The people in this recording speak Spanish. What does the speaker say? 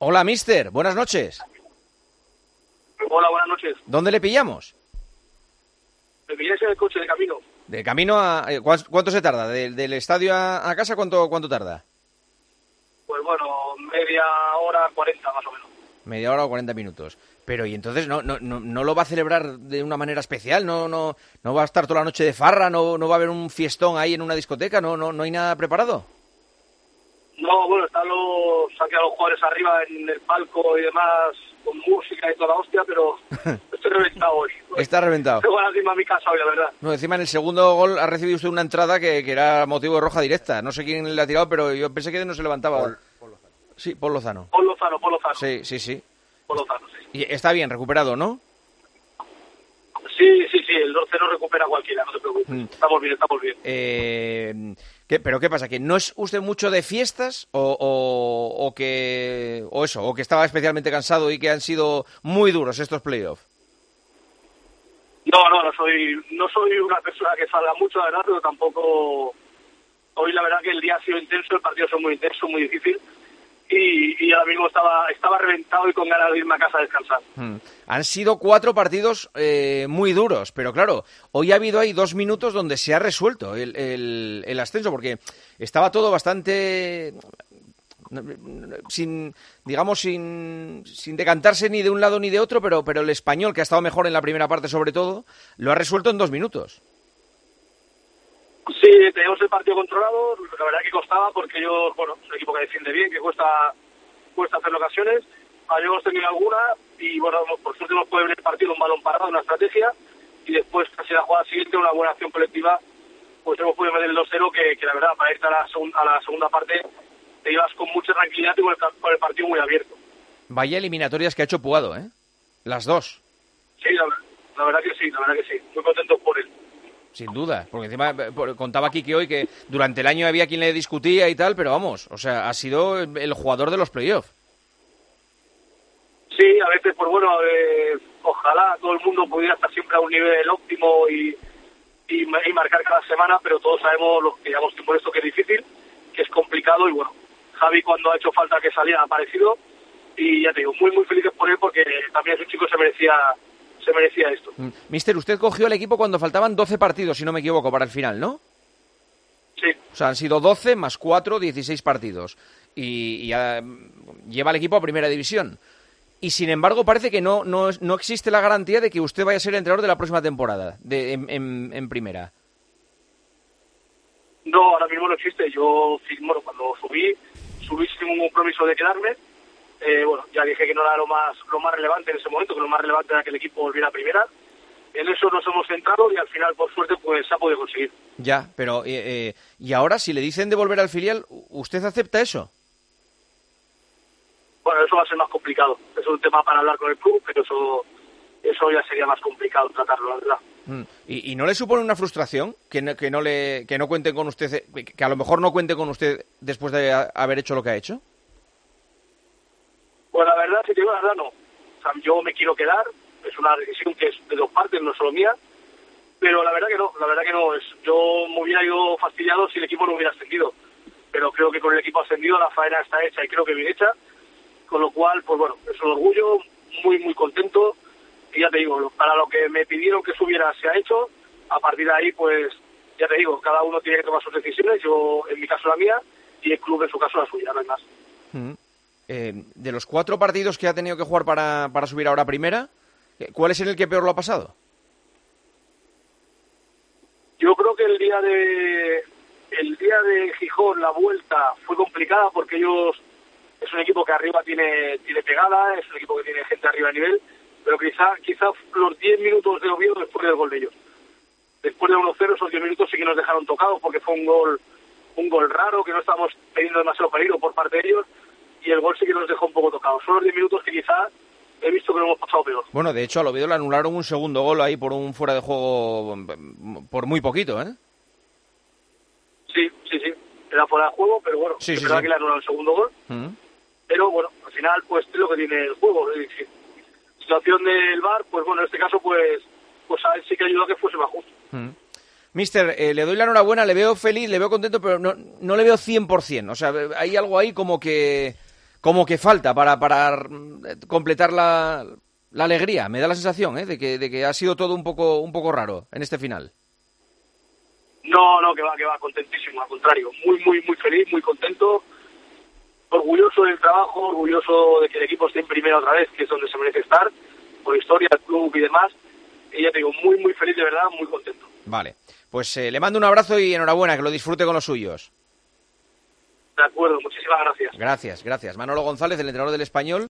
Hola, mister. Buenas noches. Hola, buenas noches. ¿Dónde le pillamos? Me pilláis en el coche de camino. De camino a... ¿Cuánto se tarda? ¿Del estadio a casa cuánto tarda? Pues bueno, media hora, 40 más o menos. Media hora o 40 minutos. Pero, ¿y entonces no lo va a celebrar de una manera especial? ¿No va a estar toda la noche de farra? ¿No va a haber un fiestón ahí en una discoteca? ¿No hay nada preparado? No, bueno, han quedado los jugadores arriba en el palco y demás, con música y toda la hostia, pero estoy reventado hoy. Está reventado. Tengo ganas de irme a mi casa hoy, la verdad. No, encima en el segundo gol ha recibido usted una entrada que era motivo de roja directa. No sé quién le ha tirado, pero yo pensé que no se levantaba. Paul Lozano. Sí, Paul Lozano. Paul Lozano. Sí. Paul Lozano, sí. Y está bien, recuperado, ¿no? Sí, el 2-0 recupera cualquiera, no te preocupes. Estamos bien. ¿Pero qué pasa? ¿Que no es usted mucho de fiestas o que estaba especialmente cansado y que han sido muy duros estos playoffs? No soy una persona que salga mucho, la verdad, pero tampoco... Hoy la verdad que el día ha sido intenso, el partido ha sido muy intenso, muy difícil. Y ahora mismo estaba reventado y con ganas de irme a casa a descansar. Han sido 4 partidos muy duros, pero claro, hoy ha habido ahí 2 minutos donde se ha resuelto el ascenso, porque estaba todo bastante sin decantarse ni de un lado ni de otro, pero el Español, que ha estado mejor en la primera parte sobre todo, lo ha resuelto en 2 minutos. Sí, tenemos el partido controlado, la verdad que costaba porque ellos, bueno, es un equipo que defiende bien, que cuesta hacer ocasiones, habíamos tenido alguna y bueno, por suerte nos puede venir el partido un balón parado, una estrategia y después casi la jugada siguiente, una buena acción colectiva, pues hemos podido meter el 2-0 que la verdad para irte a la segunda parte te ibas con mucha tranquilidad y con el partido muy abierto. Vaya eliminatorias que ha hecho Puado, ¿eh? Las 2. Sí, la verdad que sí, muy contentos por él. Sin duda, porque encima contaba Kiki hoy que durante el año había quien le discutía y tal, pero vamos, o sea, ha sido el jugador de los playoffs. Sí, a veces, pues bueno, ojalá todo el mundo pudiera estar siempre a un nivel óptimo y marcar cada semana, pero todos sabemos, los que llevamos tiempo en esto, que es difícil, que es complicado y bueno, Javi cuando ha hecho falta que salía ha aparecido y ya te digo, muy muy felices por él porque también es un chico que se merecía esto. Mister, usted cogió el equipo cuando faltaban 12 partidos, si no me equivoco, para el final, ¿no? Sí. O sea, han sido 12 más 4, 16 partidos. Y ya lleva el equipo a primera división. Y sin embargo parece que no existe la garantía de que usted vaya a ser el entrenador de la próxima temporada en primera. No, ahora mismo no existe. Yo, bueno, cuando subí sin un compromiso de quedarme. Bueno, ya dije que no era lo más relevante en ese momento, que lo más relevante era que el equipo volviera a primera. En eso nos hemos centrado y al final, por suerte, pues se ha podido conseguir. Ya, pero ¿y ahora si le dicen de volver al filial, usted acepta eso? Bueno, eso va a ser más complicado. Es un tema para hablar con el club, pero eso ya sería más complicado tratarlo, la verdad. ¿Y no le supone una frustración que no cuenten con usted, que a lo mejor no cuente con usted después de haber hecho lo que ha hecho? Pues la verdad, si te digo la verdad, no. O sea, yo me quiero quedar, es una decisión que es de 2 partes, no solo mía, pero la verdad que no. Yo me hubiera ido fastidiado si el equipo no hubiera ascendido, pero creo que con el equipo ascendido la faena está hecha y creo que bien hecha, con lo cual, pues bueno, es un orgullo, muy muy contento, y ya te digo, para lo que me pidieron que subiera se ha hecho, a partir de ahí, pues, ya te digo, cada uno tiene que tomar sus decisiones, yo en mi caso la mía, y el club en su caso la suya, no hay más. De los 4 partidos que ha tenido que jugar para subir ahora a primera, ¿cuál es el que peor lo ha pasado? Yo creo que el día de Gijón, la vuelta fue complicada porque ellos es un equipo que arriba tiene pegada, es un equipo que tiene gente arriba a nivel, pero quizá los 10 minutos de Oviedo después del gol de ellos. Después de 1-0, esos 10 minutos sí que nos dejaron tocados porque fue un gol raro, que no estábamos teniendo demasiado peligro por parte de ellos, y el gol sí que nos dejó un poco tocados. Son los 10 minutos que quizás he visto que lo hemos pasado peor. Bueno, de hecho, al Oviedo le anularon un segundo gol ahí por un fuera de juego por muy poquito, ¿eh? Sí. Era fuera de juego, pero bueno, es verdad que le anularon el segundo gol. Pero bueno, al final, pues es lo que tiene el juego. Es decir, situación del VAR, pues bueno, en este caso, pues a él sí que ayudó a que fuese más justo. Mister, le doy la enhorabuena, le veo feliz, le veo contento, pero no le veo 100%. O sea, hay algo ahí como que como que falta para completar la alegría. Me da la sensación de que ha sido todo un poco raro en este final. No, que va, contentísimo, al contrario, muy feliz, muy contento, orgulloso del trabajo, orgulloso de que el equipo esté en primera otra vez, que es donde se merece estar, por historia, el club y demás, y ya te digo, muy feliz de verdad, muy contento. Vale, pues le mando un abrazo y enhorabuena, que lo disfrute con los suyos. De acuerdo, muchísimas gracias. Gracias. Manolo González, el entrenador del Español.